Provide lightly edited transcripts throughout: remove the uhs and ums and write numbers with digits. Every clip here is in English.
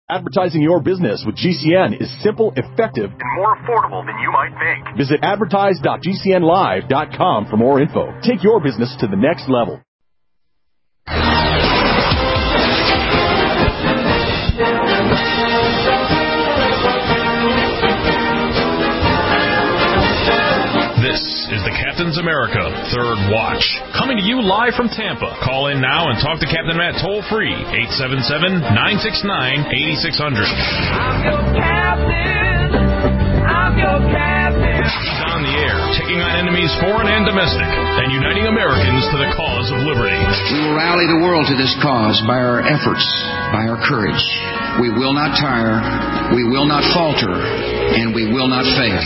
Advertising your business with GCN is simple, effective, and more affordable than you might think. Visit advertise.gcnlive.com for more info. Take your business to the next level. This is the Captain's America Third Watch, coming to you live from Tampa. Call in now and talk to Captain Matt toll-free, 877-969-8600. I'm your captain. I'm your captain. He's on the air, taking on enemies foreign and domestic, and uniting Americans to the cause of liberty. We will rally the world to this cause by our efforts, by our courage. We will not tire, we will not falter, and we will not fail.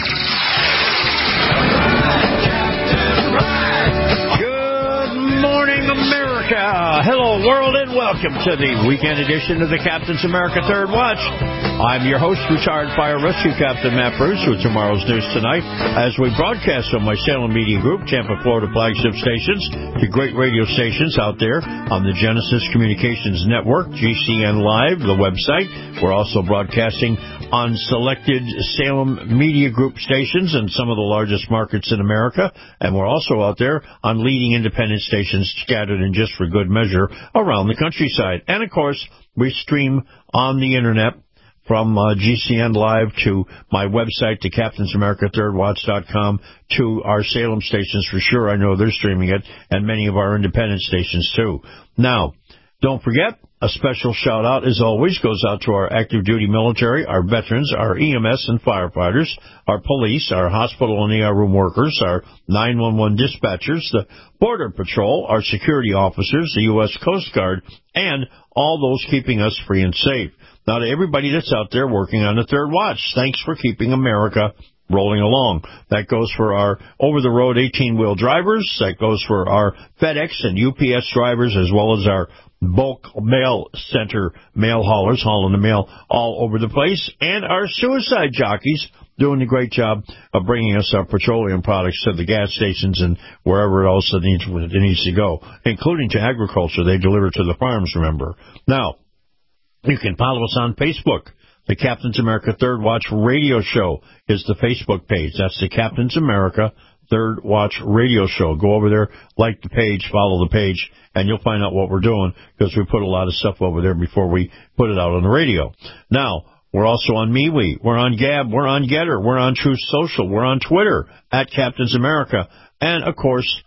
Good morning, America. Hello, world, and welcome to the weekend edition of the Captain's America Third Watch. I'm your host, retired Fire Rescue Captain Matt Bruce, with tomorrow's news tonight, as we broadcast from my Salem Media Group, Tampa, Florida flagship stations, to great radio stations out there on the Genesis Communications Network, GCN Live, the website. We're also broadcasting on selected Salem Media Group stations in some of the largest markets in America, and we're also out there on leading independent stations scattered in just for good measure around the countryside. And, of course, we stream on the Internet from GCN Live to my website, to CaptainsAmericaThirdWatch.com, to our Salem stations for sure. I know they're streaming it, and many of our independent stations, too. Now, don't forget, a special shout-out, as always, goes out to our active-duty military, our veterans, our EMS and firefighters, our police, our hospital and ER room workers, our 911 dispatchers, the Border Patrol, our security officers, the U.S. Coast Guard, and all those keeping us free and safe. Now, to everybody that's out there working on the Third Watch, thanks for keeping America rolling along. That goes for our over-the-road 18-wheel drivers. That goes for our FedEx and UPS drivers, as well as our bulk mail center mail haulers hauling the mail all over the place, and our suicide jockeys doing a great job of bringing us our petroleum products to the gas stations and wherever else it needs to go, including to agriculture. They deliver to the farms, remember. Now, you can follow us on Facebook. The Captain's America Third Watch Radio Show is the Facebook page. That's the Captain's America Third Watch Radio Show. Go over there, like the page, follow the page, and you'll find out what we're doing, because we put a lot of stuff over there before we put it out on the radio. Now, we're also on MeWe, we're on Gab, we're on Getter, we're on Truth Social, we're on Twitter, at Captain's America, and, of course,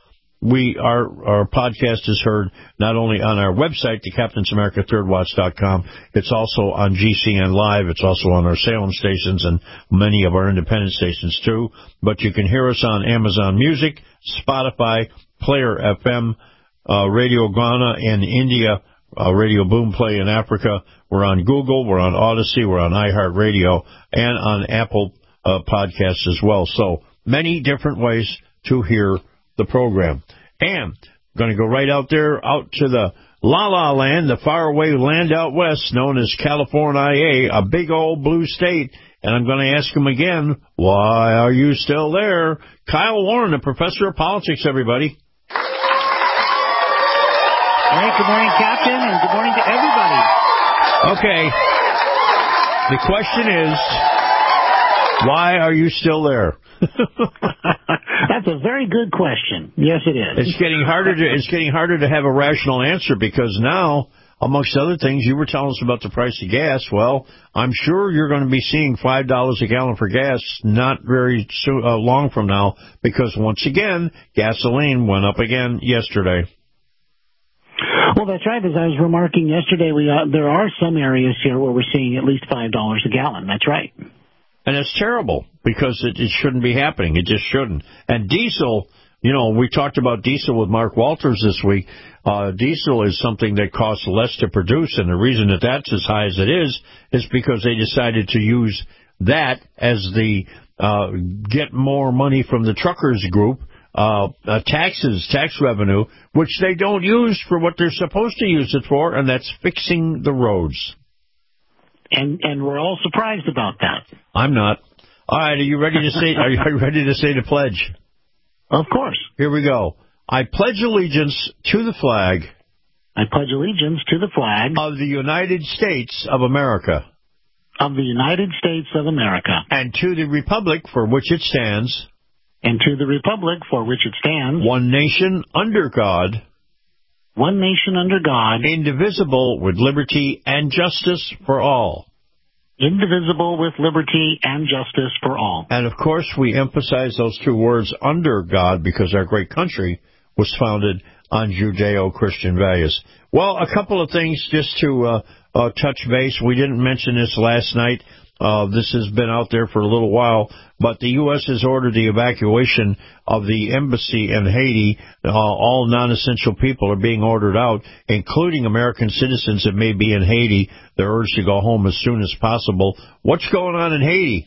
our podcast is heard not only on our website, the CaptainsAmericaThirdWatch.com, it's also on GCN Live, it's also on our Salem stations and many of our independent stations too, but you can hear us on Amazon Music, Spotify, Player FM, Radio Ghana in India, Radio Boomplay in Africa. We're on Google, we're on Odyssey, we're on iHeartRadio, and on Apple Podcasts as well. So many different ways to hear the program. And I'm going to go right out there, out to the La-La Land, the faraway land out west known as California, a big old blue state. And I'm going to ask him again, why are you still there? Kyle Warren, the professor of politics, everybody. Hey, good morning, Captain, and good morning to everybody. Okay. The question is, why are you still there? That's a very good question. Yes, it is. It's getting harder to have a rational answer, because now, amongst other things, you were telling us about the price of gas. Well, I'm sure you're going to be seeing $5 a gallon for gas not very long from now, because once again, gasoline went up again yesterday. Well, that's right. As I was remarking yesterday, there are some areas here where we're seeing at least $5 a gallon. That's right. And it's terrible, because it shouldn't be happening. It just shouldn't. And diesel, we talked about diesel with Mark Walters this week. Diesel is something that costs less to produce, and the reason that that's as high as it is because they decided to use that as the get more money from the truckers group, tax revenue, which they don't use for what they're supposed to use it for, and that's fixing the roads. And we're all surprised about that. I'm not. All right, are you ready to say the pledge? Of course. Here we go. I pledge allegiance to the flag. I pledge allegiance to the flag of the United States of America. of the United States of America, and to the republic for which it stands, and to the republic for which it stands, one nation under God, one nation under God, indivisible, with liberty and justice for all. Indivisible, with liberty and justice for all. And, of course, we emphasize those two words, under God, because our great country was founded on Judeo-Christian values. Well, a couple of things just to touch base. We didn't mention this last night. This has been out there for a little while, but the U.S. has ordered the evacuation of the embassy in Haiti. All non-essential people are being ordered out, including American citizens that may be in Haiti. They're urged to go home as soon as possible. What's going on in Haiti?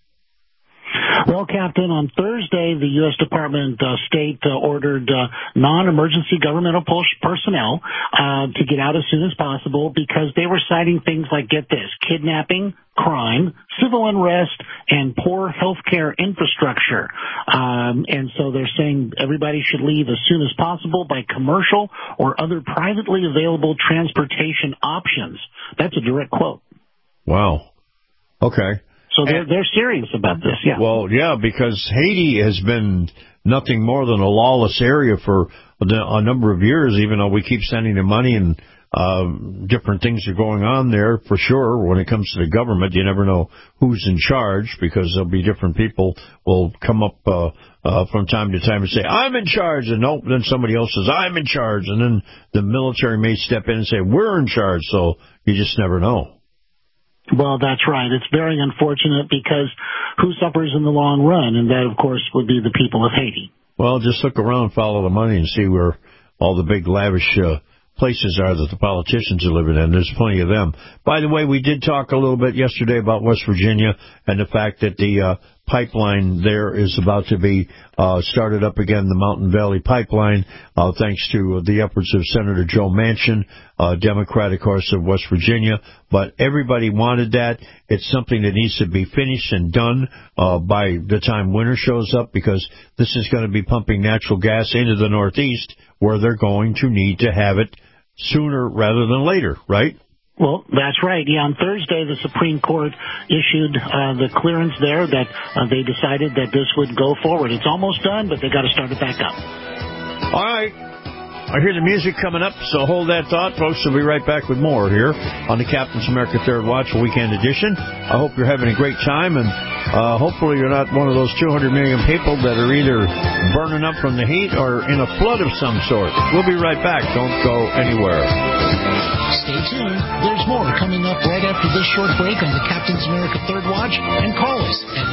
Well, Captain, on Thursday, the U.S. Department of State ordered non-emergency governmental personnel to get out as soon as possible because they were citing things like, get this, kidnapping, crime, civil unrest, and poor health care infrastructure. And so they're saying everybody should leave as soon as possible by commercial or other privately available transportation options. That's a direct quote. Wow. Okay. So they're serious about this, yeah. Well, yeah, because Haiti has been nothing more than a lawless area for a number of years, even though we keep sending them money and different things are going on there, for sure. When it comes to the government, you never know who's in charge, because there'll be different people will come up from time to time and say, I'm in charge, and nope, then somebody else says, I'm in charge, and then the military may step in and say, we're in charge, so you just never know. Well, that's right. It's very unfortunate because who suffers in the long run? And that, of course, would be the people of Haiti. Well, just look around, follow the money, and see where all the big lavish places are that the politicians are living in. There's plenty of them. By the way, we did talk a little bit yesterday about West Virginia and the fact that the pipeline there is about to be started up again, the Mountain Valley Pipeline, thanks to the efforts of Senator Joe Manchin, Democrat, of course, of West Virginia. But everybody wanted that. It's something that needs to be finished and done by the time winter shows up, because this is going to be pumping natural gas into the Northeast, where they're going to need to have it sooner rather than later, right? Well, that's right. Yeah, on Thursday, the Supreme Court issued the clearance there that they decided that this would go forward. It's almost done, but they got to start it back up. All right. I hear the music coming up, so hold that thought, folks. We'll be right back with more here on the Captain's America Third Watch Weekend Edition. I hope you're having a great time, and hopefully you're not one of those 200 million people that are either burning up from the heat or in a flood of some sort. We'll be right back. Don't go anywhere. Stay tuned. There's more coming up right after this short break on the Captain's America Third Watch, and call us at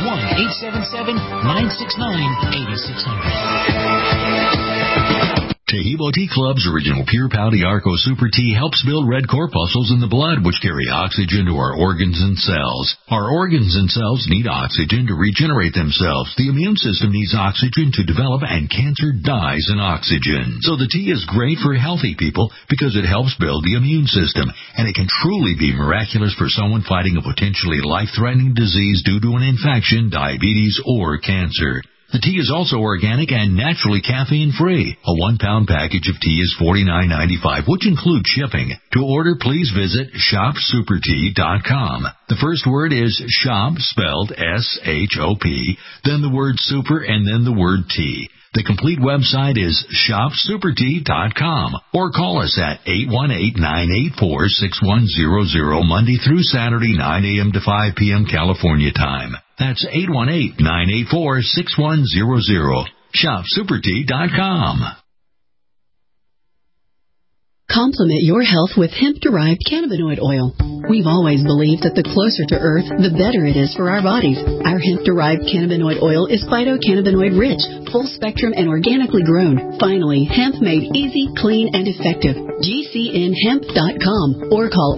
1-877-969-8600. Taheebo Tea Club's original Pure Pau Arco Super Tea helps build red corpuscles in the blood, which carry oxygen to our organs and cells. Our organs and cells need oxygen to regenerate themselves. The immune system needs oxygen to develop, and cancer dies in oxygen. So the tea is great for healthy people because it helps build the immune system, and it can truly be miraculous for someone fighting a potentially life-threatening disease due to an infection, diabetes, or cancer. The tea is also organic and naturally caffeine-free. A 1-pound package of tea is $49.95, which includes shipping. To order, please visit shopsupertea.com. The first word is shop, spelled S-H-O-P, then the word super, and then the word tea. The complete website is shopsupertea.com, or call us at 818-984-6100 Monday through Saturday, 9 a.m. to 5 p.m. California time. That's 818-984-6100. Shopsupertea.com. Complement your health with hemp-derived cannabinoid oil. We've always believed that the closer to Earth, the better it is for our bodies. Our hemp-derived cannabinoid oil is phytocannabinoid-rich, full-spectrum, and organically grown. Finally, hemp made easy, clean, and effective. GCNhemp.com or call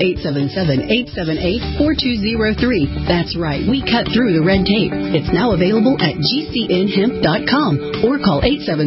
877-878-4203. That's right, we cut through the red tape. It's now available at GCNhemp.com or call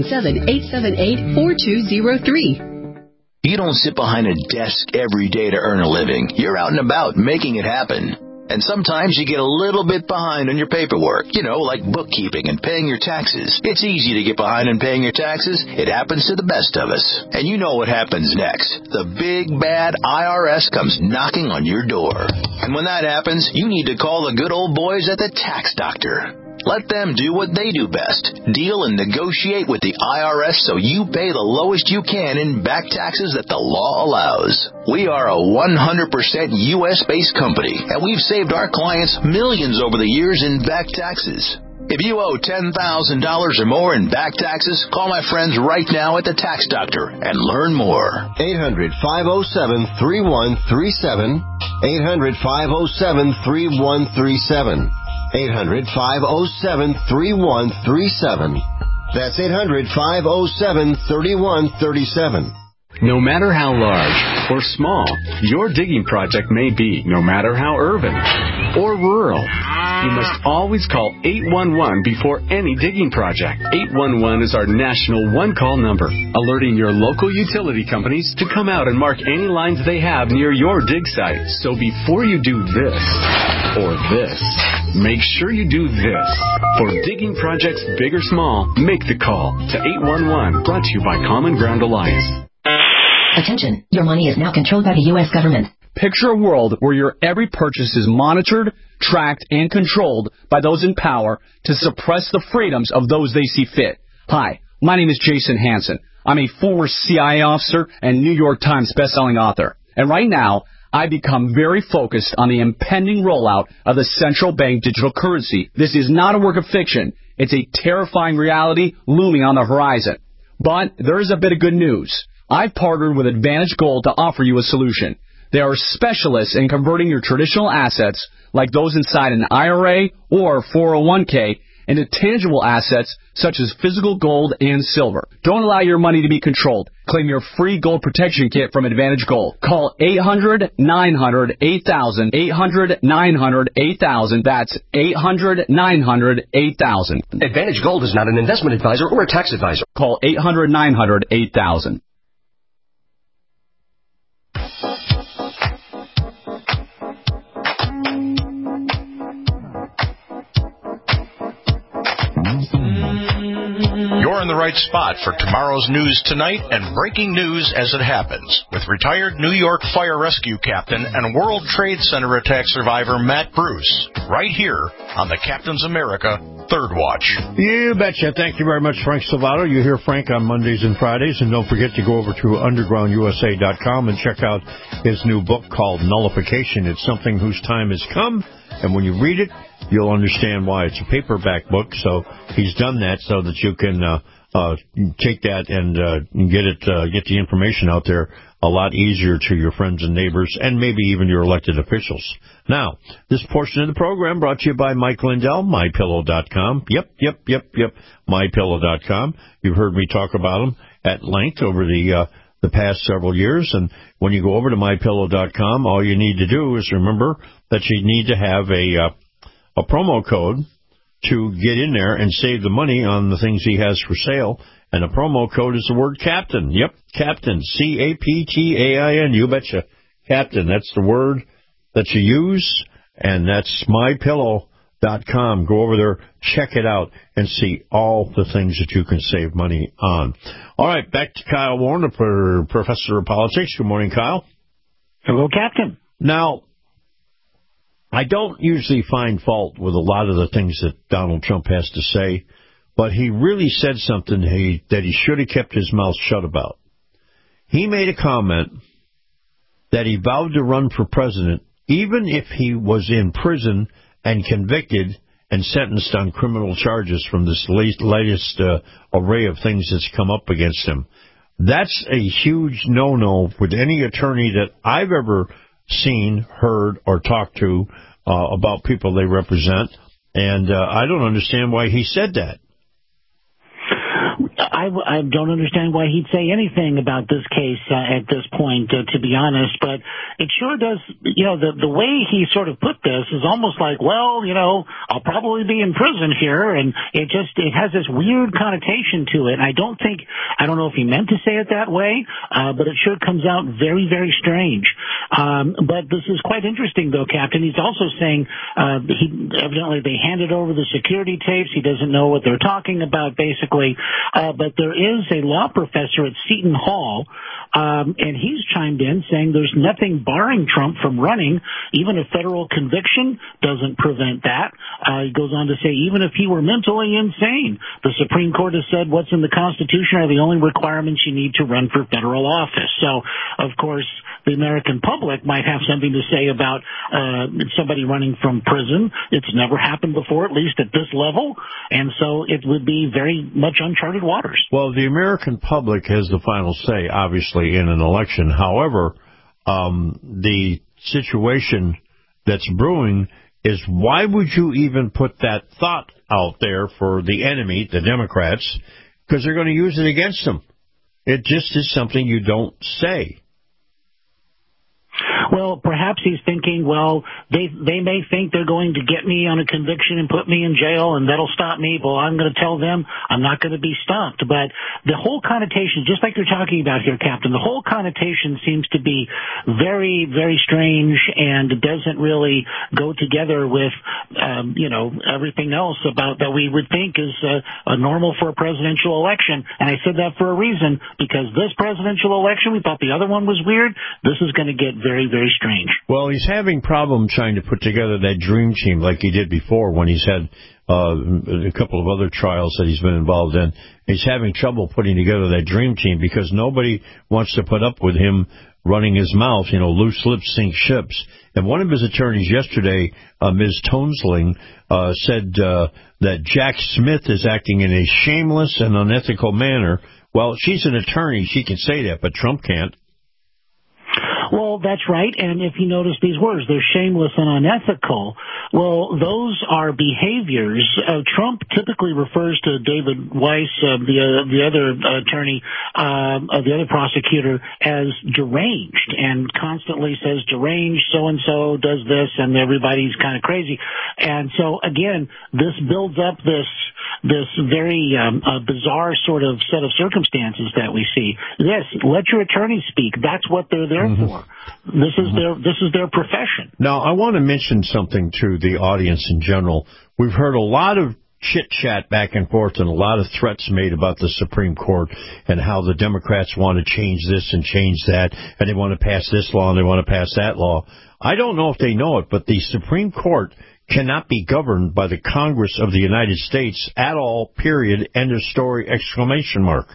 877-878-4203. You don't sit behind a desk every day to earn a living. You're out and about making it happen. And sometimes you get a little bit behind on your paperwork, like bookkeeping and paying your taxes. It's easy to get behind on paying your taxes. It happens to the best of us. And you know what happens next. The big, bad IRS comes knocking on your door. And when that happens, you need to call the good old boys at the Tax Doctor. Let them do what they do best. Deal and negotiate with the IRS so you pay the lowest you can in back taxes that the law allows. We are a 100% U.S.-based company, and we've saved our clients millions over the years in back taxes. If you owe $10,000 or more in back taxes, call my friends right now at the Tax Doctor and learn more. 800-507-3137. 800-507-3137. 800-507-3137. That's 800-507-3137. No matter how large or small your digging project may be, no matter how urban or rural, you must always call 811 before any digging project. 811 is our national one-call number, alerting your local utility companies to come out and mark any lines they have near your dig site. So before you do this or this, make sure you do this. For digging projects big or small, make the call to 811, brought to you by Common Ground Alliance. Attention, your money is now controlled by the U.S. government. Picture a world where your every purchase is monitored, tracked, and controlled by those in power to suppress the freedoms of those they see fit. Hi, my name is Jason Hansen. I'm a former CIA officer and New York Times bestselling author. And right now, I've become very focused on the impending rollout of the central bank digital currency. This is not a work of fiction. It's a terrifying reality looming on the horizon. But there is a bit of good news. I've partnered with Advantage Gold to offer you a solution. They are specialists in converting your traditional assets, like those inside an IRA or 401k, into tangible assets such as physical gold and silver. Don't allow your money to be controlled. Claim your free gold protection kit from Advantage Gold. Call 800-900-8000, 800-900-8000. That's 800-900-8000. Advantage Gold is not an investment advisor or a tax advisor. Call 800-900-8000. You're in the right spot for tomorrow's news tonight and breaking news as it happens with retired New York Fire Rescue Captain and World Trade Center attack survivor Matt Bruce, right here on the Captain's America Third Watch. You betcha. Thank you very much, Frank Salvato. You hear Frank on Mondays and Fridays, and don't forget to go over to undergroundusa.com and check out his new book called Nullification. It's something whose time has come, and when you read it, you'll understand why. It's a paperback book, so he's done that so that you can take that and get the information out there a lot easier to your friends and neighbors and maybe even your elected officials. Now, this portion of the program brought to you by Mike Lindell, MyPillow.com. Yep, MyPillow.com. You've heard me talk about them at length over the past several years, and when you go over to MyPillow.com, all you need to do is remember that you need to have a promo code to get in there and save the money on the things he has for sale. And the promo code is the word Captain. Yep, Captain. Captain. You betcha. Captain. That's the word that you use, and that's MyPillow.com. Go over there, check it out, and see all the things that you can save money on. All right, back to Kyle Warner, Professor of Politics. Good morning, Kyle. Hello, Captain. Now, I don't usually find fault with a lot of the things that Donald Trump has to say, but he really said something that he should have kept his mouth shut about. He made a comment that he vowed to run for president even if he was in prison and convicted and sentenced on criminal charges from this latest array of things that's come up against him. That's a huge no-no with any attorney that I've ever seen, heard, or talked to about people they represent, and I don't understand why he said that. I don't understand why he'd say anything about this case at this point, to be honest. But it sure does, the way he sort of put this is almost like, well, I'll probably be in prison here, and it has this weird connotation to it. And I don't know if he meant to say it that way, but it sure comes out very, very strange. But this is quite interesting, though, Captain. He's also saying evidently they handed over the security tapes. He doesn't know what they're talking about, basically. But there is a law professor at Seton Hall, and he's chimed in saying there's nothing barring Trump from running. Even a federal conviction doesn't prevent that. He goes on to say even if he were mentally insane, the Supreme Court has said what's in the Constitution are the only requirements you need to run for federal office. So, of course, the American public might have something to say about somebody running from prison. It's never happened before, at least at this level, and so it would be very much uncharted waters. Well, the American public has the final say, obviously, in an election. However, the situation that's brewing is why would you even put that thought out there for the enemy, the Democrats, because they're going to use it against them. It just is something you don't say. Well, perhaps he's thinking, well, they may think they're going to get me on a conviction and put me in jail, and that'll stop me. Well, I'm going to tell them I'm not going to be stopped. But the whole connotation, just like you're talking about here, Captain, the whole connotation seems to be very, very strange and doesn't really go together with, everything else about that we would think is normal for a presidential election. And I said that for a reason, because this presidential election, we thought the other one was weird. This is going to get very, very strange. Well, he's having problems trying to put together that dream team like he did before when he's had a couple of other trials that he's been involved in. He's having trouble putting together that dream team because nobody wants to put up with him running his mouth. Loose lips sink ships. And one of his attorneys yesterday, Ms. Toensling, said that Jack Smith is acting in a shameless and unethical manner. Well, she's an attorney. She can say that, but Trump can't. Well, that's right. And if you notice these words, they're shameless and unethical. Well, those are behaviors. Trump typically refers to David Weiss, the other attorney, the other prosecutor, as deranged, and constantly says deranged, so-and-so does this, and everybody's kind of crazy. And so, again, this builds up this very bizarre sort of set of circumstances that we see. Yes, let your attorneys speak. That's what they're there for. This is their profession. Now, I want to mention something to the audience in general. We've heard a lot of chit-chat back and forth and a lot of threats made about the Supreme Court and how the Democrats want to change this and change that, and they want to pass this law and they want to pass that law. I don't know if they know it, but the Supreme Court cannot be governed by the Congress of the United States at all, period, end of story, exclamation mark.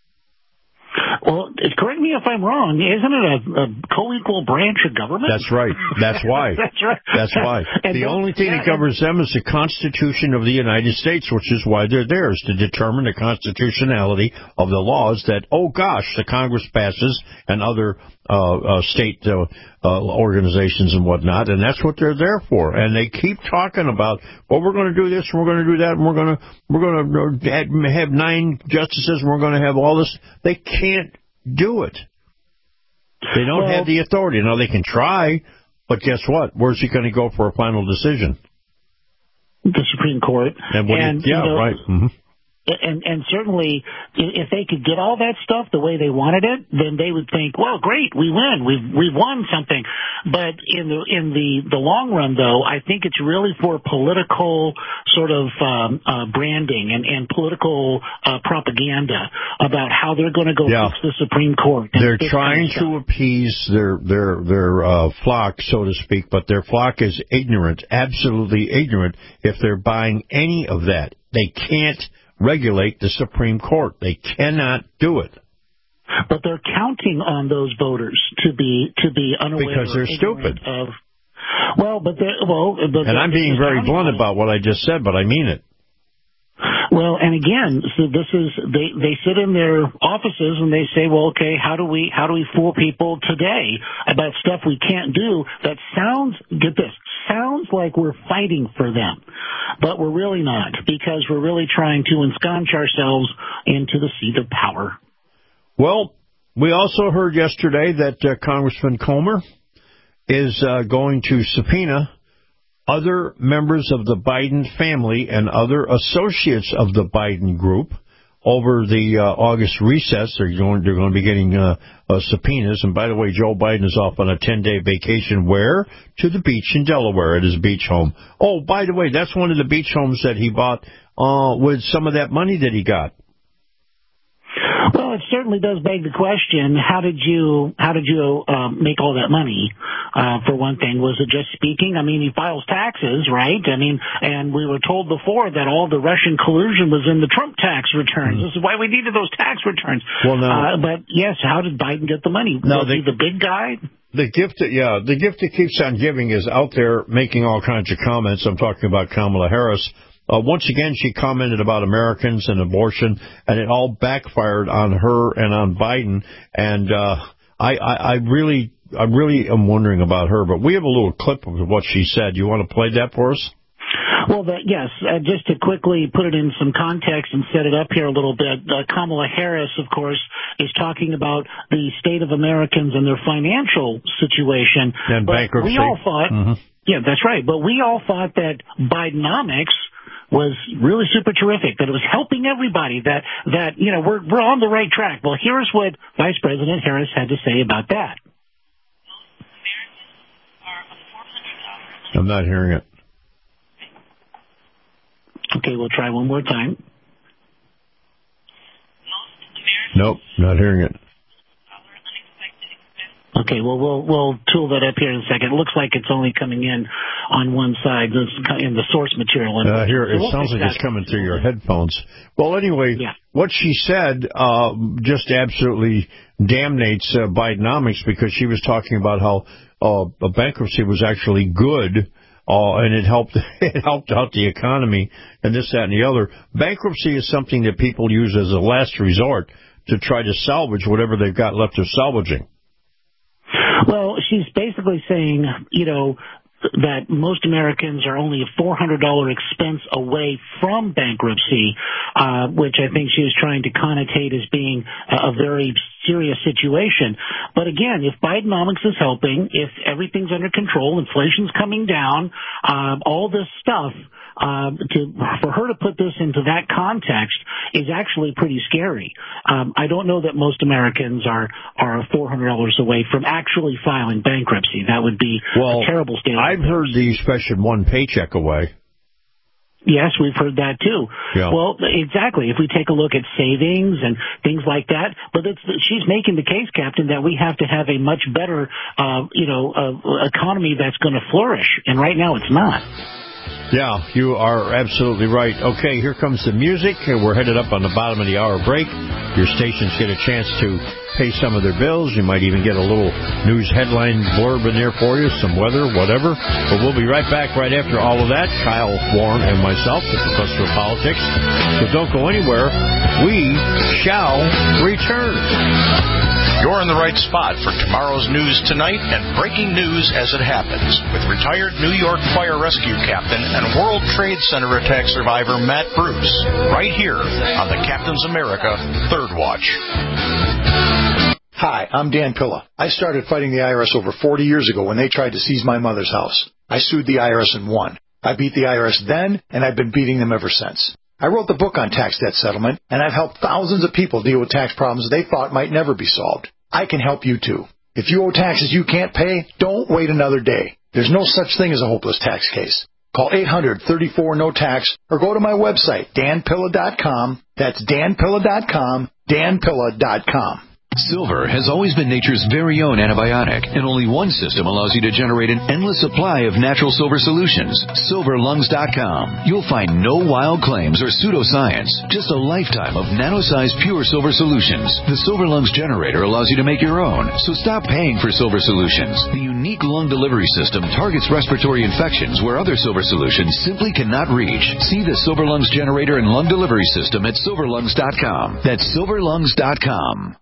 Well, correct me if I'm wrong. Isn't it a co-equal branch of government? That's right. That's why. That's right. That's why. The only thing that governs them is the Constitution of the United States, which is why they're there, is to determine the constitutionality of the laws that, the Congress passes and other state organizations and whatnot, and that's what they're there for. And they keep talking about, we're going to do this, and we're going to do that, and we're going to have 9 justices, and we're going to have all this. They can't do it. They don't have the authority. Now, they can try, but guess what? Where's he going to go for a final decision? The Supreme Court. Right. Mm-hmm. And certainly, if they could get all that stuff the way they wanted it, then they would think, well, great, we win, we've won something. But in the long run, though, I think it's really for political sort of branding and political propaganda about how they're going to go fix the Supreme Court. They're trying to appease their flock, so to speak, but their flock is ignorant, absolutely ignorant. If they're buying any of that, they can't regulate the Supreme Court. They cannot do it. But they're counting on those voters to be unaware because they're stupid. And I'm being very blunt about what I just said, but I mean it. Well, and again, so this is they sit in their offices and they say, well, okay, how do we fool people today about stuff we can't do that sounds like we're fighting for them. but we're really not, because we're really trying to ensconce ourselves into the seat of power. Well, we also heard yesterday that Congressman Comer is going to subpoena other members of the Biden family and other associates of the Biden group over the August recess. They're going to be getting subpoenas. And by the way, Joe Biden is off on a 10-day vacation. Where? To the beach in Delaware at his beach home. Oh, by the way, that's one of the beach homes that he bought with some of that money that he got. Well, it certainly does beg the question: how did you make all that money? For one thing, was it just speaking? I mean, he files taxes, right? I mean, and we were told before that all the Russian collusion was in the Trump tax returns. This is why we needed those tax returns. Well, no. But yes, how did Biden get the money? Was he the big guy? The gift that keeps on giving is out there making all kinds of comments. I'm talking about Kamala Harris. Once again, she commented about Americans and abortion, and it all backfired on her and on Biden. And I really am wondering about her. But we have a little clip of what she said. You want to play that for us? Well, yes, just to quickly put it in some context and set it up here a little bit, Kamala Harris, of course, is talking about the state of Americans and their financial situation. And bankruptcy. We all thought, yeah, that's right, but we all thought that Bidenomics was really super terrific, that it was helping everybody, that you know, we're on the right track. Well, here's what Vice President Harris had to say about that. I'm not hearing it. Okay, we'll try one more time. Nope, not hearing it. Okay, well, we'll tool that up here in a second. It looks like it's only coming in on one side, in the source material. Here, it sounds like it's coming through your headphones. Well, anyway, what she said just absolutely damnates Bidenomics, because she was talking about how a bankruptcy was actually good, and it helped out the economy, and this, that, and the other. Bankruptcy is something that people use as a last resort to try to salvage whatever they've got left of salvaging. Well, she's basically saying, you know, that most Americans are only a $400 expense away from bankruptcy, which I think she was trying to connotate as being a very serious situation. But again, if Bidenomics is helping, if everything's under control, inflation's coming down, all this stuff, for her to put this into that context is actually pretty scary. I don't know that most Americans are $400 away from actually filing bankruptcy. That would be a terrible state. I've heard the expression one paycheck away. Yes, we've heard that too. Yeah. Well, exactly. If we take a look at savings and things like that, but she's making the case, Captain, that we have to have a much better, economy that's going to flourish. And right now it's not. Yeah, you are absolutely right. Okay, here comes the music. We're headed up on the bottom of the hour break. Your stations get a chance to pay some of their bills. You might even get a little news headline blurb in there for you, some weather, whatever. But we'll be right back right after all of that. Kyle Warren and myself, the Professor of Politics. So don't go anywhere. We shall return. You're in the right spot for tomorrow's news tonight and breaking news as it happens with retired New York Fire Rescue Captain and World Trade Center attack survivor Matt Bruce, right here on the Captain's America Third Watch. Hi, I'm Dan Pilla. I started fighting the IRS over 40 years ago when they tried to seize my mother's house. I sued the IRS and won. I beat the IRS then, and I've been beating them ever since. I wrote the book on tax debt settlement, and I've helped thousands of people deal with tax problems they thought might never be solved. I can help you too. If you owe taxes you can't pay, don't wait another day. There's no such thing as a hopeless tax case. Call 800-34-NO-TAX or go to my website, danpilla.com. That's danpilla.com, danpilla.com. Silver has always been nature's very own antibiotic, and only one system allows you to generate an endless supply of natural silver solutions. SilverLungs.com. You'll find no wild claims or pseudoscience, just a lifetime of nano-sized pure silver solutions. The Silver Lungs generator allows you to make your own, so stop paying for silver solutions. The unique lung delivery system targets respiratory infections where other silver solutions simply cannot reach. See the Silver Lungs generator and lung delivery system at SilverLungs.com. That's SilverLungs.com.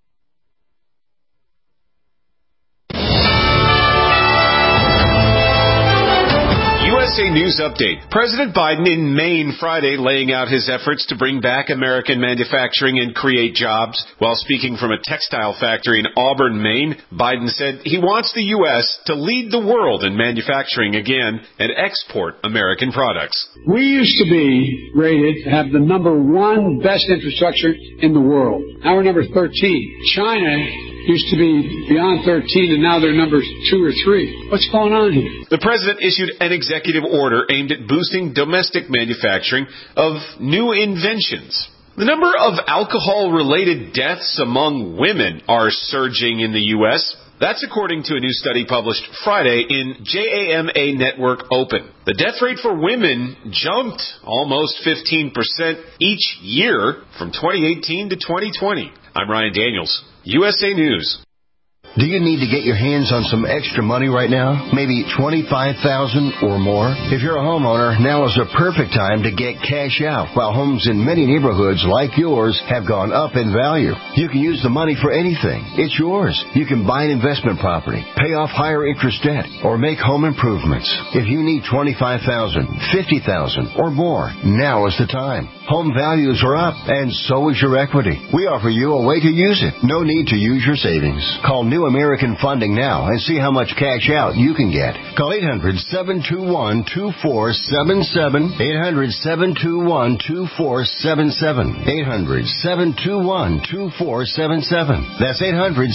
USA News Update. President Biden in Maine Friday laying out his efforts to bring back American manufacturing and create jobs. While speaking from a textile factory in Auburn, Maine, Biden said he wants the U.S. to lead the world in manufacturing again and export American products. We used to be rated to have the #1 best infrastructure in the world. Now we're number 13. China used to be beyond 13, and now they're numbers 2 or 3. What's going on here? The president issued an executive order aimed at boosting domestic manufacturing of new inventions. The number of alcohol-related deaths among women are surging in the U.S. That's according to a new study published Friday in JAMA Network Open. The death rate for women jumped almost 15% each year from 2018 to 2020. I'm Ryan Daniels, USA News. Do you need to get your hands on some extra money right now? Maybe $25,000 or more? If you're a homeowner, now is the perfect time to get cash out. While homes in many neighborhoods like yours have gone up in value, you can use the money for anything. It's yours. You can buy an investment property, pay off higher interest debt, or make home improvements. If you need $25,000, $50,000 or more, now is the time. Home values are up, and so is your equity. We offer you a way to use it. No need to use your savings. Call New American Funding now and see how much cash out you can get. Call 800-721-2477. 800-721-2477. 800-721-2477. That's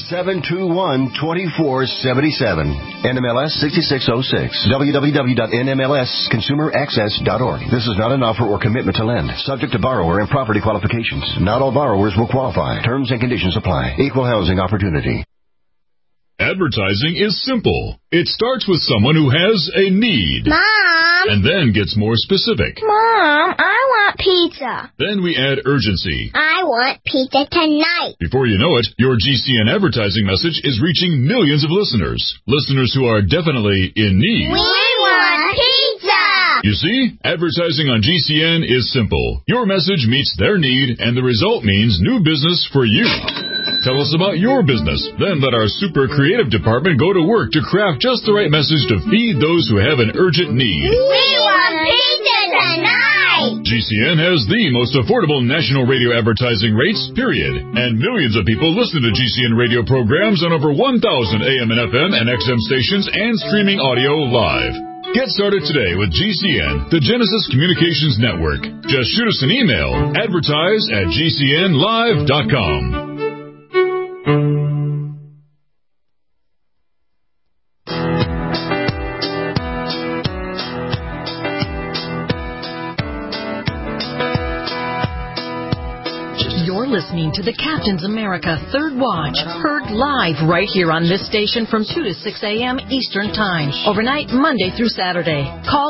800-721-2477. NMLS 6606. www.nmlsconsumeraccess.org. This is not an offer or commitment to lend. Subject to borrower and property qualifications. Not all borrowers will qualify. Terms and conditions apply. Equal housing opportunity. Advertising is simple. It starts with someone who has a need. Mom! And then gets more specific. Mom, I want pizza. Then we add urgency. I want pizza tonight. Before you know it, your GCN advertising message is reaching millions of listeners. Listeners who are definitely in need. We want pizza! You see, advertising on GCN is simple. Your message meets their need, and the result means new business for you. Tell us about your business. Then let our super creative department go to work to craft just the right message to feed those who have an urgent need. We want pizza tonight! GCN has the most affordable national radio advertising rates, period. And millions of people listen to GCN radio programs on over 1,000 AM and FM and XM stations and streaming audio live. Get started today with GCN, the Genesis Communications Network. Just shoot us an email, advertise@gcnlive.com. Listening to the Captain's America Third Watch, heard live right here on this station from 2 to 6 a.m. Eastern Time, overnight Monday through Saturday. Call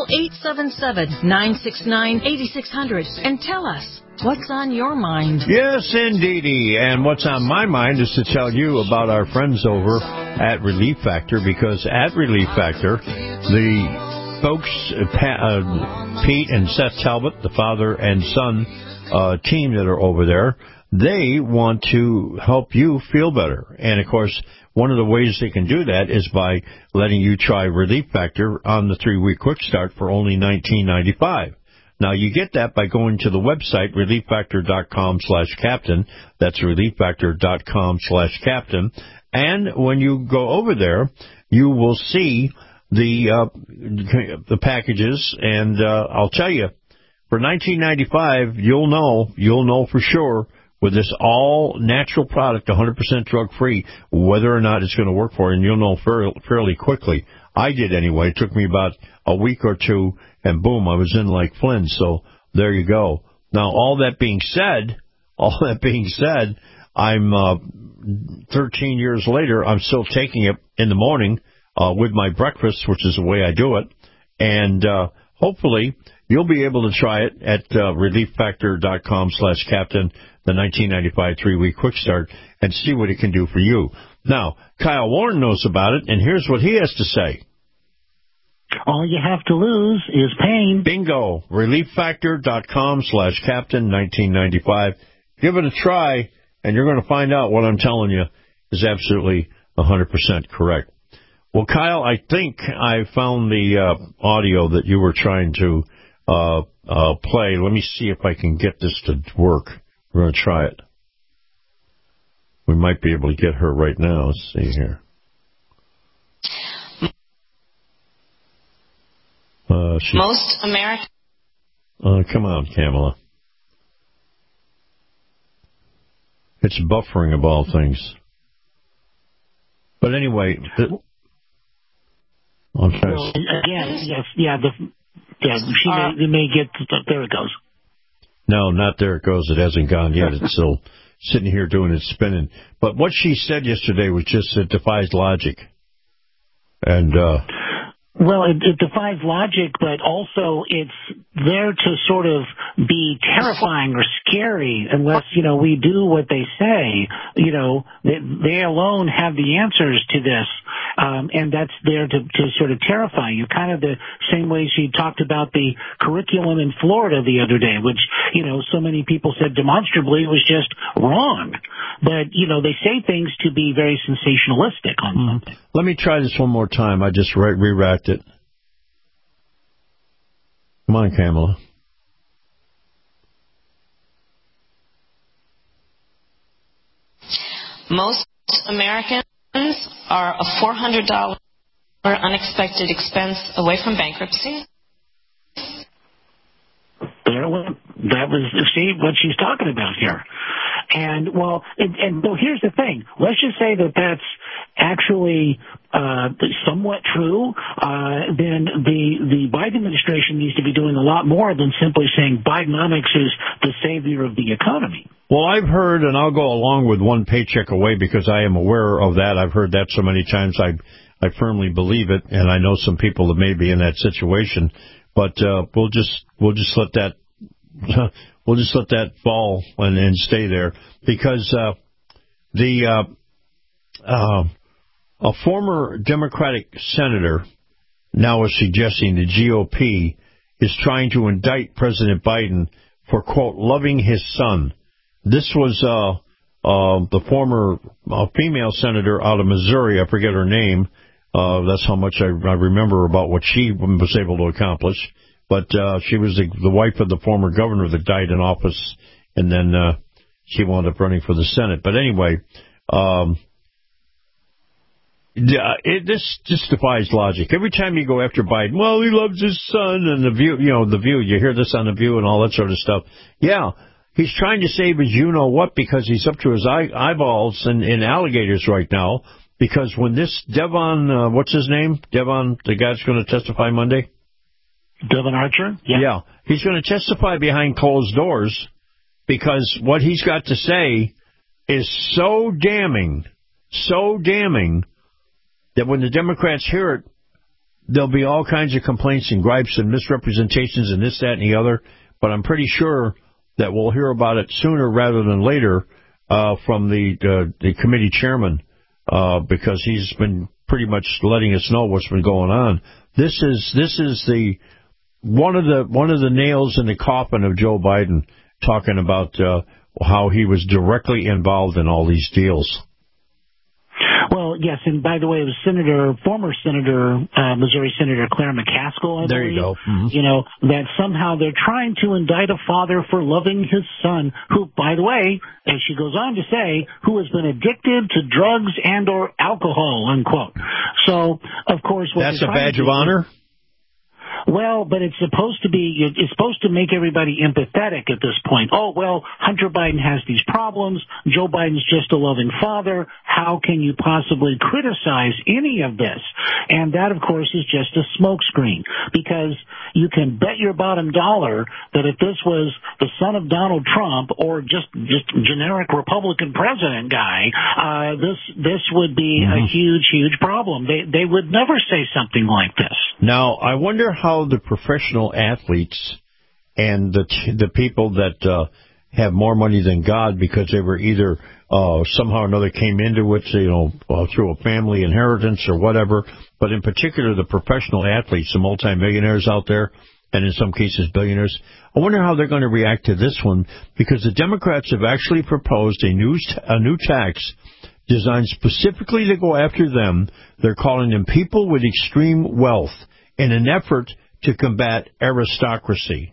877-969-8600 and tell us what's on your mind. Yes, indeedy. And what's on my mind is to tell you about our friends over at Relief Factor, because at Relief Factor, the folks, Pete and Seth Talbot, the father and son team that are over there, they want to help you feel better. And, of course, one of the ways they can do that is by letting you try Relief Factor on the 3-week quick start for only $19.95. Now, you get that by going to the website, relieffactor.com/captain. That's relieffactor.com/captain. And when you go over there, you will see the packages. And I'll tell you, for $19.95, you'll know for sure, with this all-natural product, 100% drug-free, whether or not it's going to work for you, and you'll know fairly quickly. I did anyway. It took me about a week or two, and boom, I was in like Flynn, so there you go. Now, all that being said, I'm 13 years later, I'm still taking it in the morning with my breakfast, which is the way I do it, and hopefully you'll be able to try it at relieffactor.com/captain, the 1995 3-week quick start, and see what it can do for you. Now, Kyle Warren knows about it, and here's what he has to say. All you have to lose is pain. Bingo. relieffactor.com/captain, 1995. Give it a try, and you're going to find out what I'm telling you is absolutely 100% correct. Well, Kyle, I think I found the audio that you were trying to play. Let me see if I can get this to work. We're going to try it. We might be able to get her right now. Let's see here. Most Americans. Come on, Kamala. It's buffering of all things. But anyway, again, yes, she may get. There it goes. No, not there it goes. It hasn't gone yet. It's still sitting here doing its spinning. But what she said yesterday was just, it defies logic. And, well, it defies logic, but also it's there to sort of be terrifying or scary unless, we do what they say. They alone have the answers to this, and that's there to sort of terrify you. Kind of the same way she talked about the curriculum in Florida the other day, which, so many people said demonstrably it was just wrong. But, they say things to be very sensationalistic on something. Let me try this one more time. I just re-racked it. Come on, Kamala. Most Americans are a $400 unexpected expense away from bankruptcy. That was, see, what she's talking about here. And, well, and so here's the thing. Let's just say that that's actually somewhat true. Then the Biden administration needs to be doing a lot more than simply saying Bidenomics is the savior of the economy. Well, I've heard, and I'll go along with one paycheck away because I am aware of that. I've heard that so many times. I firmly believe it, and I know some people that may be in that situation. But we'll just let that we'll just let that fall and stay there because a former Democratic senator now is suggesting the GOP is trying to indict President Biden for, quote, loving his son. This was the former female senator out of Missouri. I forget her name. That's how much I remember about what she was able to accomplish. But she was the wife of the former governor that died in office, and then she wound up running for the Senate. But anyway, this just defies logic. Every time you go after Biden, well, he loves his son, and The View, The View, you hear this on The View and all that sort of stuff. Yeah, he's trying to save his you-know-what because he's up to his eyeballs in alligators right now. Because when this Devon, what's his name? Devon, the guy that's going to testify Monday? Devon Archer? Yeah. He's going to testify behind closed doors because what he's got to say is so damning that when the Democrats hear it, there'll be all kinds of complaints and gripes and misrepresentations and this, that, and the other. But I'm pretty sure that we'll hear about it sooner rather than later from the committee chairman. Because he's been pretty much letting us know what's been going on. This is the one of the nails in the coffin of Joe Biden, talking about how he was directly involved in all these deals. Well, yes, and by the way, it was former Senator, Missouri Senator Claire McCaskill, I believe. There you go. Mm-hmm. That somehow they're trying to indict a father for loving his son, who, by the way, as she goes on to say, who has been addicted to drugs and or alcohol, unquote. So, of course, that's a badge of honor? Well, but it's supposed to make everybody empathetic at this point. Oh, well, Hunter Biden has these problems. Joe Biden's just a loving father. How can you possibly criticize any of this? And that, of course, is just a smokescreen, because you can bet your bottom dollar that if this was the son of Donald Trump or just generic Republican president guy, this would be a huge problem. They would never say something like this. Now, I wonder how the professional athletes and the people that have more money than God because they were either somehow or another came into it, through a family inheritance or whatever, but in particular the professional athletes, the multimillionaires out there, and in some cases billionaires, I wonder how they're going to react to this one, because the Democrats have actually proposed a new tax designed specifically to go after them. They're calling them people with extreme wealth in an effort to combat aristocracy.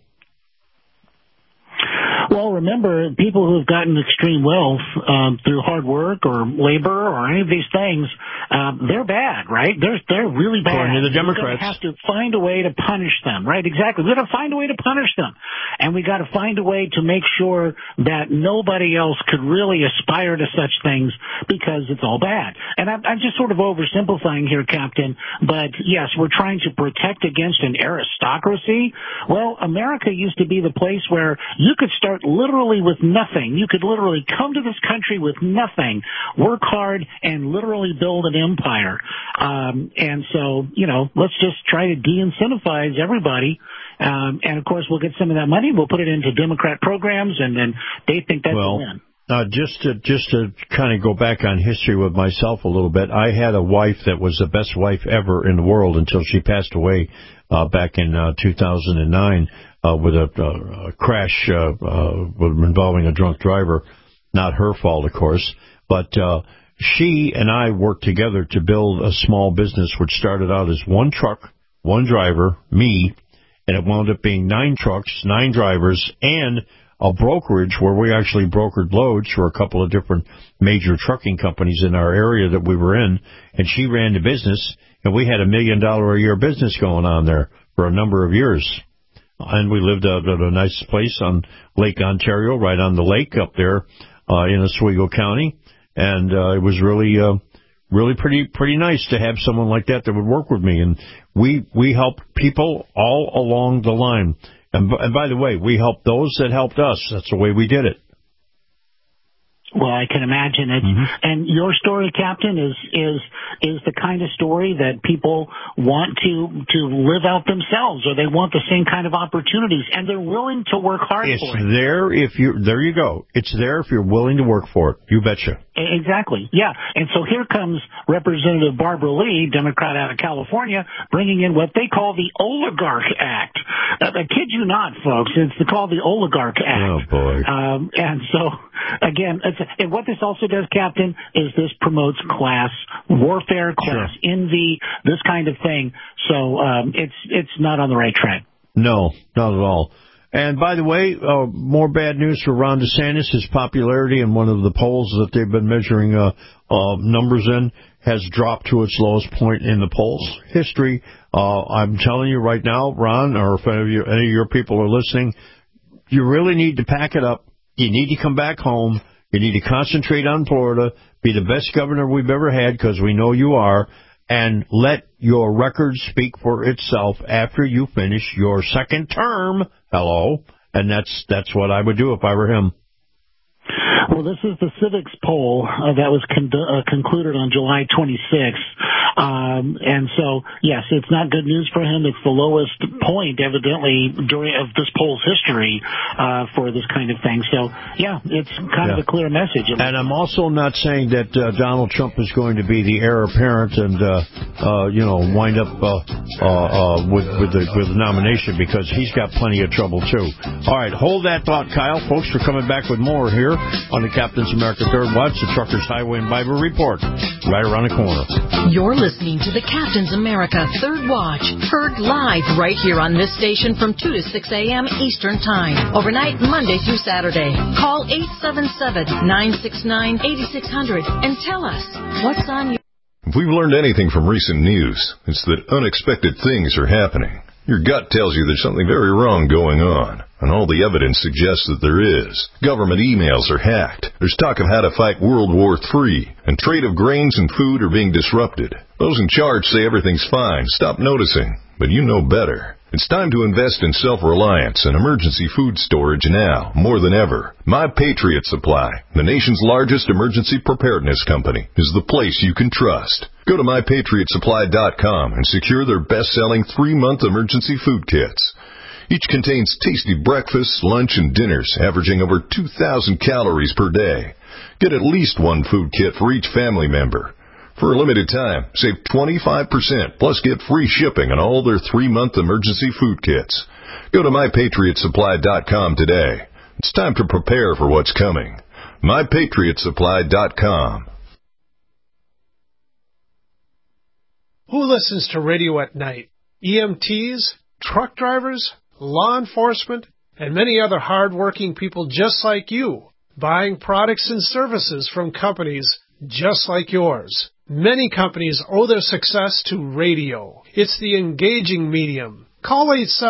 Well, remember, people who have gotten extreme wealth through hard work or labor or any of these things, they're bad, right? They're really bad. According to the Democrats. We're going to have to find a way to punish them, right? Exactly. We've got to find a way to punish them. And we've got to find a way to make sure that nobody else could really aspire to such things because it's all bad. And I'm just sort of oversimplifying here, Captain, but yes, we're trying to protect against an aristocracy. Well, America used to be the place where you could start literally with nothing. You could literally come to this country with nothing, work hard, and literally build an empire. And so, let's just try to de-incentivize everybody. And, of course, we'll get some of that money. We'll put it into Democrat programs, and then they think that's a win. Just to kind of go back on history with myself a little bit, I had a wife that was the best wife ever in the world until she passed away back in 2009 with a crash involving a drunk driver. Not her fault, of course, but she and I worked together to build a small business which started out as one truck, one driver, me, and it wound up being 9 trucks, 9 drivers, and a brokerage where we actually brokered loads for a couple of different major trucking companies in our area that we were in, and she ran the business, and we had $1 million a year business going on there for a number of years. And we lived at a nice place on Lake Ontario, right on the lake up there in Oswego County, and it was really pretty nice to have someone like that would work with me. And we helped people all along the line. And by the way, we helped those that helped us. That's the way we did it. Well, I can imagine it. Mm-hmm. And your story, Captain, is the kind of story that people want to live out themselves, or they want the same kind of opportunities, and they're willing to work hard for it. There you go. It's there if you're willing to work for it. You betcha. Exactly. Yeah. And so here comes Representative Barbara Lee, Democrat out of California, bringing in what they call the Oligarch Act. I kid you not, folks. It's called the Oligarch Act. Oh, boy. And so, again, and what this also does, Captain, is this promotes class warfare, class envy, this kind of thing. So it's not on the right track. No, not at all. And by the way, more bad news for Ron DeSantis. His popularity in one of the polls that they've been measuring numbers in has dropped to its lowest point in the polls history. I'm telling you right now, Ron, or if any of your people are listening, you really need to pack it up. You need to come back home. You need to concentrate on Florida, be the best governor we've ever had, because we know you are, and let your record speak for itself after you finish your second term. Hello. And that's what I would do if I were him. Well, this is the Civics poll that was concluded on July 26th. And so, yes, it's not good news for him. It's the lowest point, evidently, of this poll's history for this kind of thing. So, yeah, it's kind of a clear message. And I'm also not saying that Donald Trump is going to be the heir apparent and, wind up with the nomination, because he's got plenty of trouble, too. All right, hold that thought, Kyle. Folks, we're coming back with more here on the Captain's America Third Watch, the Truckers Highway and Bible Report, right around the corner. You're listening to the Captain's America Third Watch, heard live right here on this station from 2 to 6 a.m. Eastern Time, overnight Monday through Saturday. Call 877-969-8600 and tell us what's on your... If we've learned anything from recent news, it's that unexpected things are happening. Your gut tells you there's something very wrong going on, and all the evidence suggests that there is. Government emails are hacked. There's talk of how to fight World War III, and trade of grains and food are being disrupted. Those in charge say everything's fine. Stop noticing. But you know better. It's time to invest in self-reliance and emergency food storage now, more than ever. My Patriot Supply, the nation's largest emergency preparedness company, is the place you can trust. Go to MyPatriotSupply.com and secure their best-selling 3-month emergency food kits. Each contains tasty breakfasts, lunch, and dinners, averaging over 2,000 calories per day. Get at least one food kit for each family member. For a limited time, save 25%, plus get free shipping on all their 3-month emergency food kits. Go to MyPatriotSupply.com today. It's time to prepare for what's coming. MyPatriotSupply.com. Who listens to radio at night? EMTs, truck drivers, law enforcement, and many other hard-working people just like you, buying products and services from companies just like yours. Many companies owe their success to radio. It's the engaging medium. Call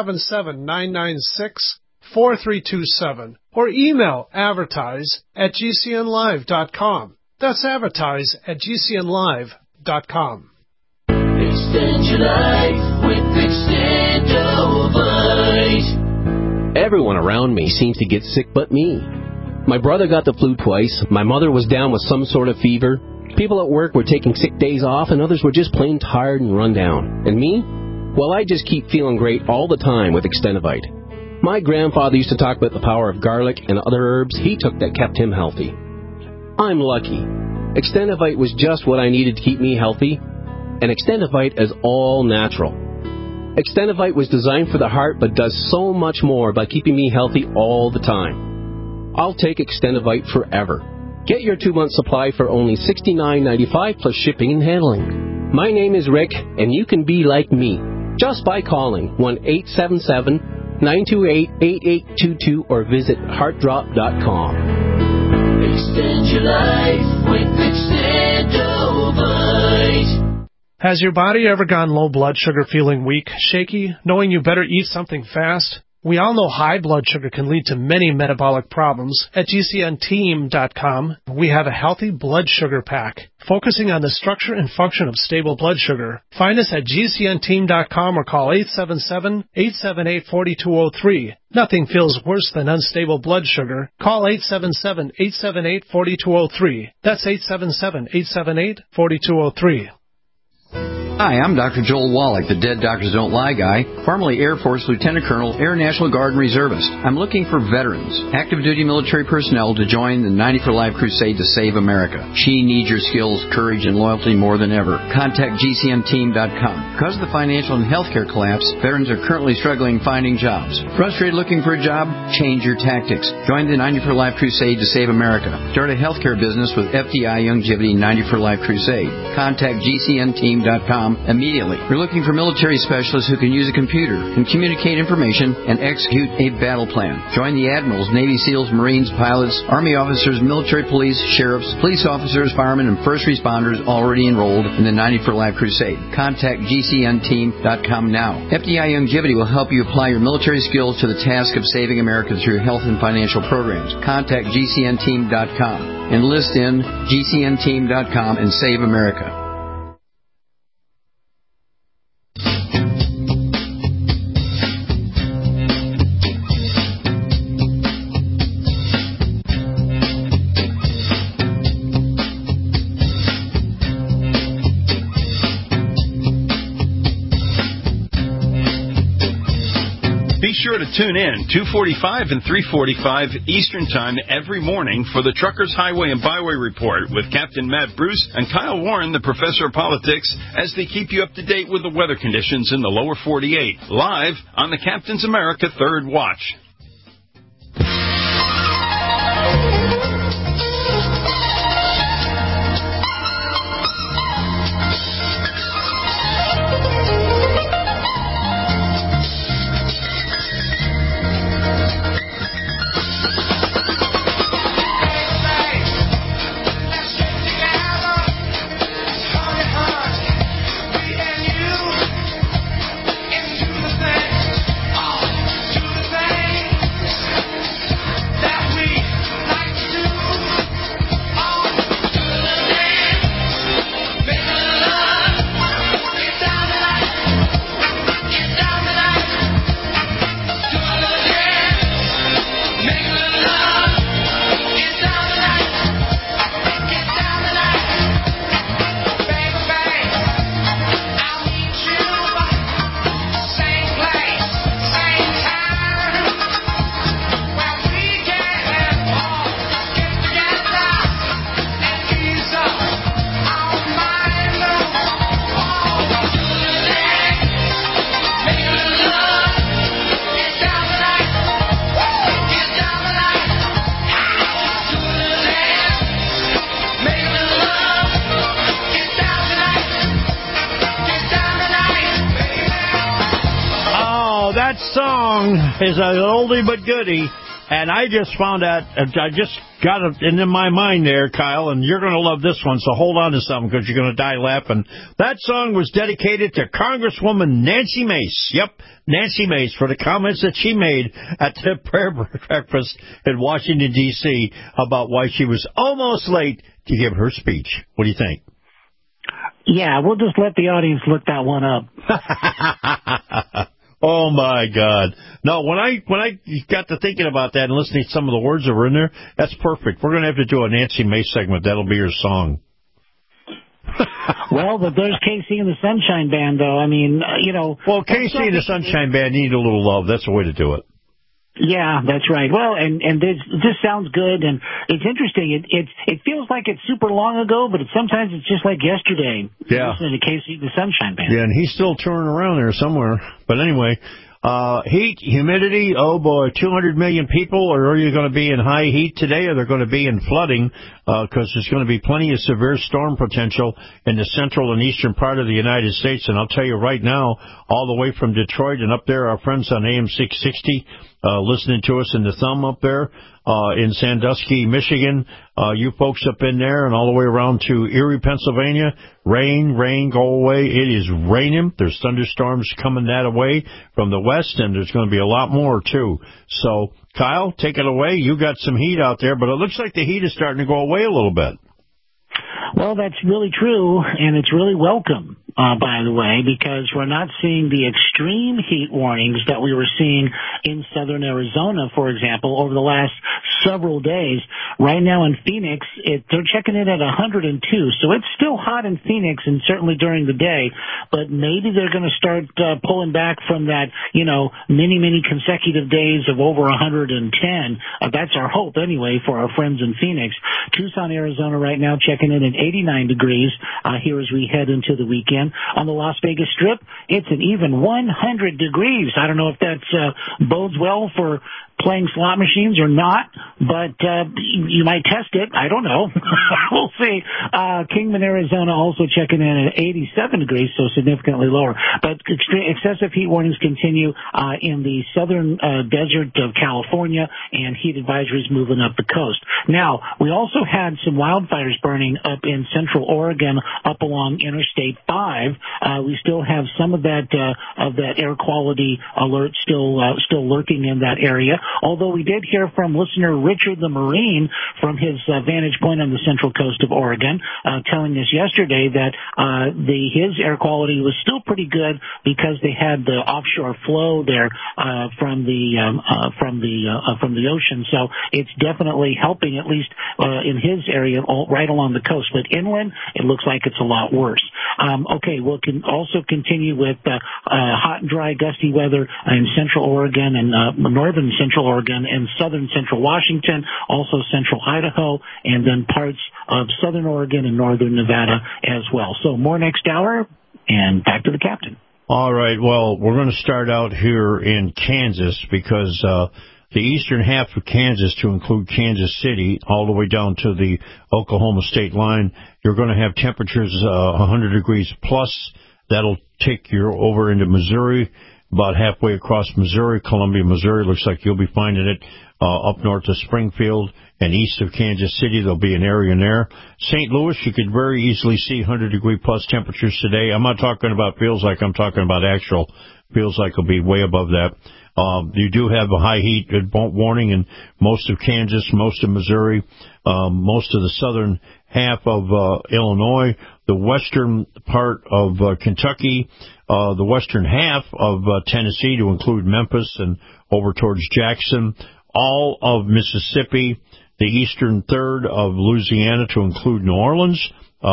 877-996-4327 or email advertise@gcnlive.com. That's advertise@gcnlive.com. Extend your life with Extendovite. Everyone around me seems to get sick but me. My brother got the flu twice. My mother was down with some sort of fever. People at work were taking sick days off, and others were just plain tired and run down. And me? Well, I just keep feeling great all the time with Extendovite. My grandfather used to talk about the power of garlic and other herbs he took that kept him healthy. I'm lucky. Extendovite was just what I needed to keep me healthy, and Extendovite is all natural. Extendovite was designed for the heart but does so much more by keeping me healthy all the time. I'll take Extendovite forever. Get your 2-month supply for only $69.95 plus shipping and handling. My name is Rick, and you can be like me just by calling 1-877-928-8822 or visit heartdrop.com. Extend your life with Extendovite. Has your body ever gone low blood sugar, feeling weak, shaky, knowing you better eat something fast? We all know high blood sugar can lead to many metabolic problems. At GCNteam.com, we have a healthy blood sugar pack, focusing on the structure and function of stable blood sugar. Find us at GCNteam.com or call 877-878-4203. Nothing feels worse than unstable blood sugar. Call 877-878-4203. That's 877-878-4203. Hi, I'm Dr. Joel Wallach, the Dead Doctors Don't Lie guy, formerly Air Force Lieutenant Colonel, Air National Guard Reservist. I'm looking for veterans, active duty military personnel to join the 90 for Life crusade to save America. She needs your skills, courage, and loyalty more than ever. Contact GCNteam.com. Because of the financial and healthcare collapse, veterans are currently struggling finding jobs. Frustrated looking for a job? Change your tactics. Join the 90 for Life crusade to save America. Start a healthcare business with FDI Longevity 90 for Life crusade. Contact GCNteam.com immediately. We're looking for military specialists who can use a computer, can communicate information, and execute a battle plan. Join the admirals, Navy SEALs, Marines, pilots, Army officers, military police, sheriffs, police officers, firemen, and first responders already enrolled in the 90 for Life crusade. Contact GCNteam.com now. FDI Longevity will help you apply your military skills to the task of saving America through health and financial programs. Contact GCNteam.com. Enlist in GCNteam.com and save America. Be sure to tune in 2:45 and 3:45 Eastern Time every morning for the Truckers Highway and Byway Report with Captain Matt Bruce and Kyle Warren, the Professor of Politics, as they keep you up to date with the weather conditions in the lower 48, live on the Captain's America Third Watch. Thing. song is an oldie but goodie, and I just found out, I just got it in my mind there, Kyle, and you're going to love this one, so hold on to something because you're going to die laughing. That song was dedicated to Congresswoman Nancy Mace. Yep, Nancy Mace, for the comments that she made at the prayer breakfast in Washington, D.C. about why she was almost late to give her speech. What do you think? Yeah, we'll just let the audience look that one up. Oh, my God. No, when I got to thinking about that and listening to some of the words that were in there, that's perfect. We're going to have to do a Nancy Mace segment. That'll be her song. Well, but there's Casey and the Sunshine Band, though. I mean, Well, Casey and the Sunshine Band need a little love. That's the way to do it. Yeah, that's right. Well, and this sounds good, and it's interesting. It feels like it's super long ago, but sometimes it's just like yesterday. Yeah. Listening to Casey the Sunshine Band. Yeah, and he's still touring around there somewhere. But anyway, heat, humidity, oh boy, 200 million people, or are you going to be in high heat today, or they're going to be in flooding, because there's going to be plenty of severe storm potential in the central and eastern part of the United States. And I'll tell you right now, all the way from Detroit and up there, our friends on AM 660, listening to us in the thumb up there, in Sandusky, Michigan, you folks up in there and all the way around to Erie, Pennsylvania, rain, go away. It is raining. There's thunderstorms coming that way from the west, and there's going to be a lot more, too. So, Kyle, take it away. You got some heat out there, but it looks like the heat is starting to go away a little bit. Well, that's really true, and it's really welcome, by the way, because we're not seeing the extreme heat warnings that we were seeing in southern Arizona, for example, over the last several days. Right now in Phoenix, they're checking it at 102, so it's still hot in Phoenix and certainly during the day, but maybe they're going to start pulling back from that, many consecutive days of over 110. That's our hope, anyway, for our friends in Phoenix. Tucson, Arizona right now checking in at 89 degrees here as we head into the weekend. On the Las Vegas Strip, it's an even 100 degrees. I don't know if that bodes well for playing slot machines or not, but you might test it. I don't know. We'll see. Kingman, Arizona also checking in at 87 degrees, so significantly lower. But excessive heat warnings continue in the southern desert of California, and heat advisories moving up the coast. Now, we also had some wildfires burning up in central Oregon, up along Interstate 5. We still have some of that air quality alert still lurking in that area. Although we did hear from listener Richard the Marine from his vantage point on the central coast of Oregon, telling us yesterday that his air quality was still pretty good because they had the offshore flow there from the ocean. So it's definitely helping, at least in his area, right along the coast. But inland, it looks like it's a lot worse. Okay, we'll also continue with hot and dry, gusty weather in central Oregon and northern central Oregon and southern central Washington, also central Idaho, and then parts of southern Oregon and northern Nevada as well. So more next hour, and back to the captain. All right, well, we're going to start out here in Kansas because the eastern half of Kansas, to include Kansas City, all the way down to the Oklahoma state line, you're going to have temperatures 100 degrees plus. That'll take you over into Missouri, about halfway across Missouri. Columbia, Missouri, looks like you'll be finding it up north of Springfield and east of Kansas City. There'll be an area in there. St. Louis, you could very easily see 100-degree plus temperatures today. I'm not talking about feels like, I'm talking about actual. Feels like it'll be way above that. You do have a high heat warning in most of Kansas, most of Missouri, most of the southern half of Illinois, the western part of Kentucky, the western half of Tennessee, to include Memphis and over towards Jackson, all of Mississippi, the eastern third of Louisiana, to include New Orleans,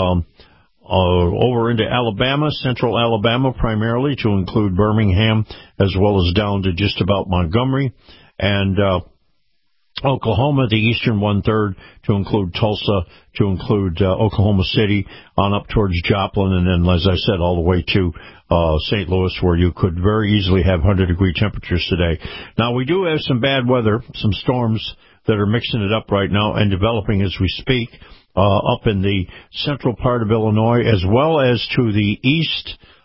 over into Alabama, central Alabama primarily, to include Birmingham, as well as down to just about Montgomery, and Oklahoma, the eastern one-third, to include Tulsa, to include Oklahoma City, on up towards Joplin, and then, as I said, all the way to St. Louis, where you could very easily have 100-degree temperatures today. Now, we do have some bad weather, some storms that are mixing it up right now and developing as we speak, up in the central part of Illinois, as well as to the east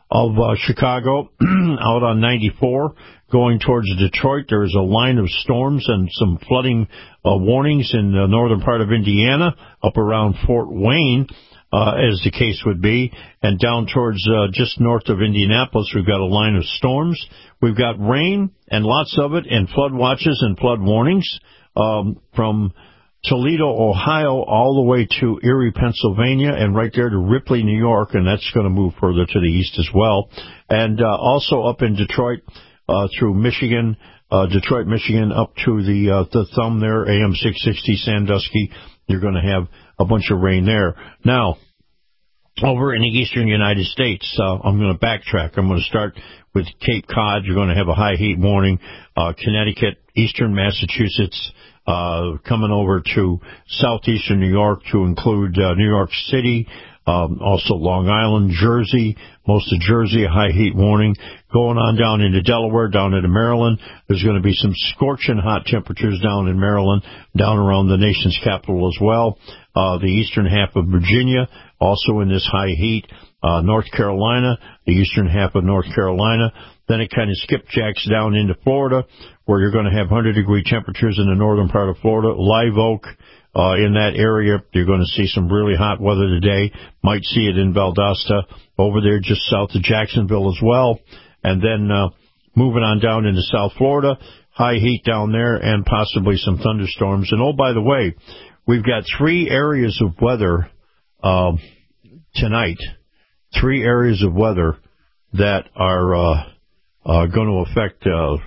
of Chicago, out on 94, going towards Detroit. There is a line of storms and some flooding warnings in the northern part of Indiana, up around Fort Wayne, as the case would be, and down towards just north of Indianapolis, we've got a line of storms. We've got rain, and lots of it, and flood watches and flood warnings from Toledo, Ohio, all the way to Erie, Pennsylvania, and right there to Ripley, New York, and that's going to move further to the east as well. And also up in Detroit through Michigan, Detroit, Michigan, up to the thumb there, AM 660 Sandusky. You're going to have a bunch of rain there. Now, over in the eastern United States, I'm going to backtrack. I'm going to start with Cape Cod. You're going to have a high heat warning. Connecticut, eastern Massachusetts, coming over to southeastern New York to include New York City, also Long Island, Jersey, most of Jersey, a high heat warning. Going on down into Delaware, down into Maryland, there's going to be some scorching hot temperatures down in Maryland, down around the nation's capital as well. The eastern half of Virginia, also in this high heat. North Carolina, the eastern half of North Carolina. Then it kind of skipjacks down into Florida, where you're going to have 100-degree temperatures in the northern part of Florida. Live Oak, in that area, you're going to see some really hot weather today. Might see it in Valdosta, over there just south of Jacksonville as well. And then moving on down into South Florida, high heat down there and possibly some thunderstorms. And, oh, by the way, we've got 3 areas of weather tonight, 3 areas of weather that are going to affect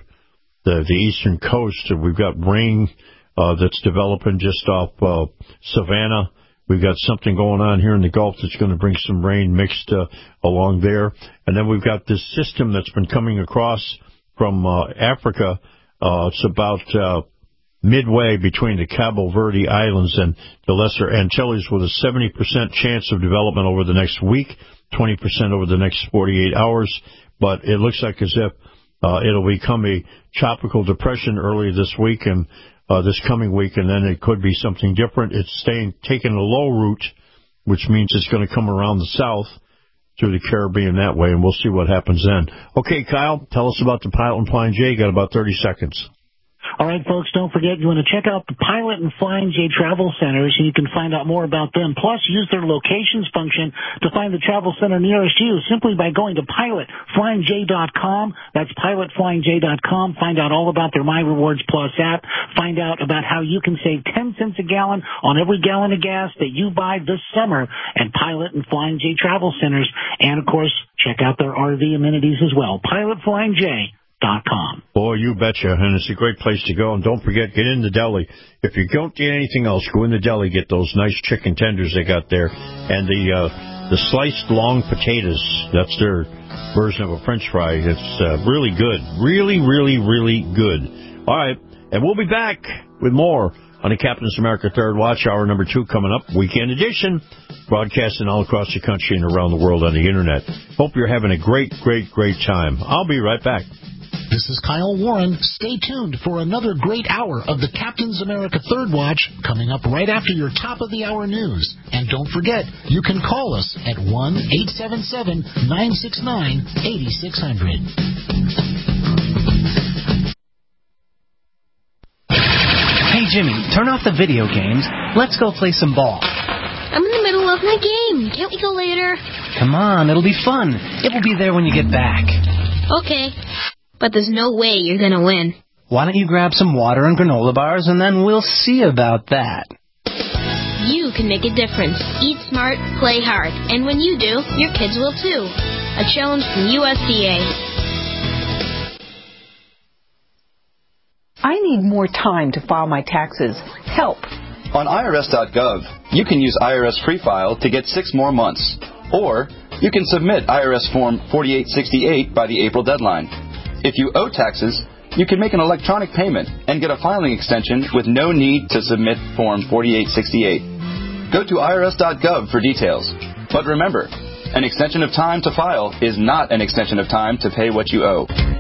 the eastern coast. We've got rain that's developing just off Savannah. We've got something going on here in the Gulf that's going to bring some rain mixed along there. And then we've got this system that's been coming across from Africa. It's about midway between the Cabo Verde Islands and the Lesser Antilles, with a 70% chance of development over the next week, 20% over the next 48 hours. But it looks like as if it'll become a tropical depression early this week and this coming week, and then it could be something different. It's taking a low route, which means it's going to come around the south through the Caribbean that way, and we'll see what happens then. Okay, Kyle, tell us about the Pilot and Flying J. You got about 30 seconds. All right, folks, don't forget, you want to check out the Pilot and Flying J travel centers, and you can find out more about them. Plus, use their locations function to find the travel center nearest you simply by going to pilotflyingj.com. That's pilotflyingj.com. Find out all about their My Rewards Plus app. Find out about how you can save 10 cents a gallon on every gallon of gas that you buy this summer at Pilot and Flying J travel centers. And, of course, check out their RV amenities as well. pilotflyingj.com. Boy, you betcha, and it's a great place to go. And don't forget, get in the deli. If you don't get anything else, go in the deli, get those nice chicken tenders they got there, and the sliced long potatoes. That's their version of a French fry. It's really good, really, really, really good. All right, and we'll be back with more on the Captain's America Third Watch, hour number 2 coming up, weekend edition, broadcasting all across the country and around the world on the Internet. Hope you're having a great, great, great time. I'll be right back. This is Kyle Warren. Stay tuned for another great hour of the Captain's America Third Watch coming up right after your top-of-the-hour news. And don't forget, you can call us at 1-877-969-8600. Hey, Jimmy, turn off the video games. Let's go play some ball. I'm in the middle of my game. Can't we go later? Come on, it'll be fun. It will be there when you get back. Okay. But there's no way you're going to win. Why don't you grab some water and granola bars, and then we'll see about that. You can make a difference. Eat smart, play hard. And when you do, your kids will too. A challenge from USDA. I need more time to file my taxes. Help. On IRS.gov, you can use IRS Free File to get 6 more months. Or you can submit IRS Form 4868 by the April deadline. If you owe taxes, you can make an electronic payment and get a filing extension with no need to submit Form 4868. Go to irs.gov for details. But remember, an extension of time to file is not an extension of time to pay what you owe.